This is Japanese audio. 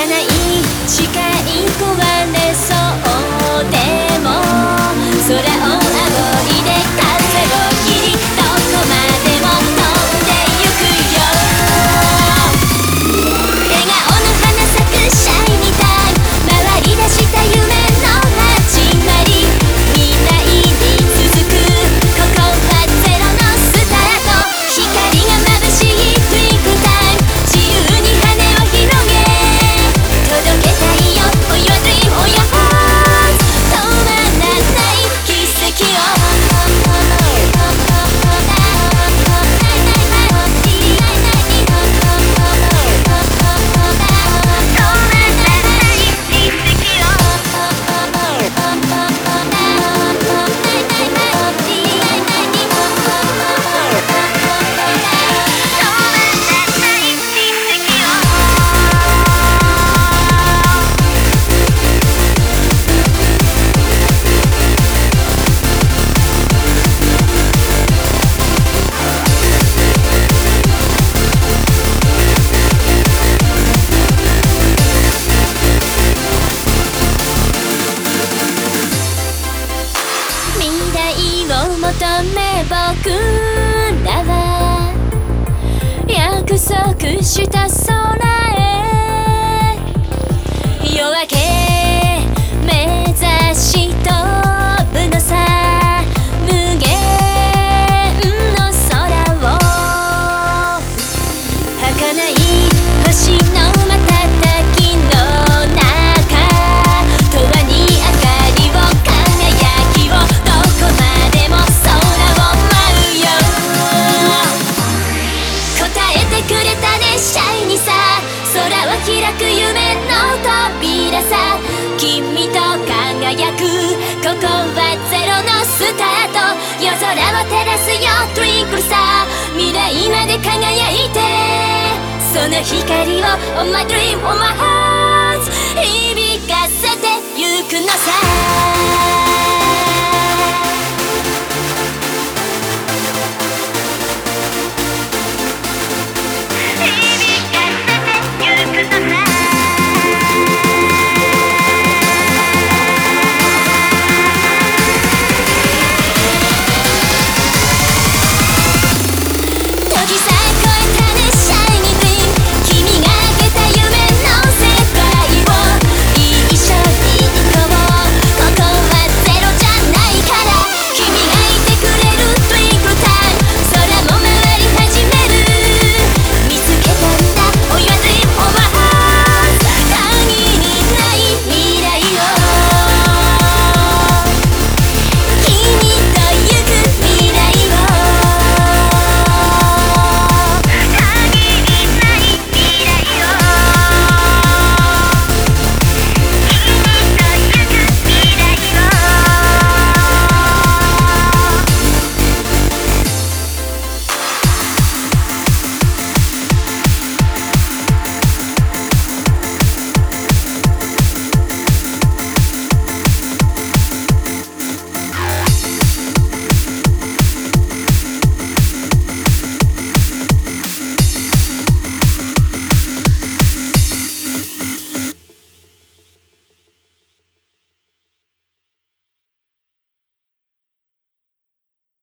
儚い視界壊れそうでも空を仰いで風を切りどこまでも飛んでゆくよ。笑顔の花咲くシャイニータイム回り出した夢の始まり未来に続くここはゼロのスタート光が眩しいトゥインクルタイム自由に羽を広げ届けたいよ For your dream or your heart 止まらない奇跡を求め僕らは約束した空へ夜明け目指し飛ぶのさ無限の空を儚い星の瞬きの中永遠に明かりを輝きをどこまでもくれたねシャイニーさ空は開く夢の扉さ君と輝くここはゼロのスタート夜空を照らすよトゥインクルさ未来まで輝いてその光を On my dream on my heart 響かせてゆくのさ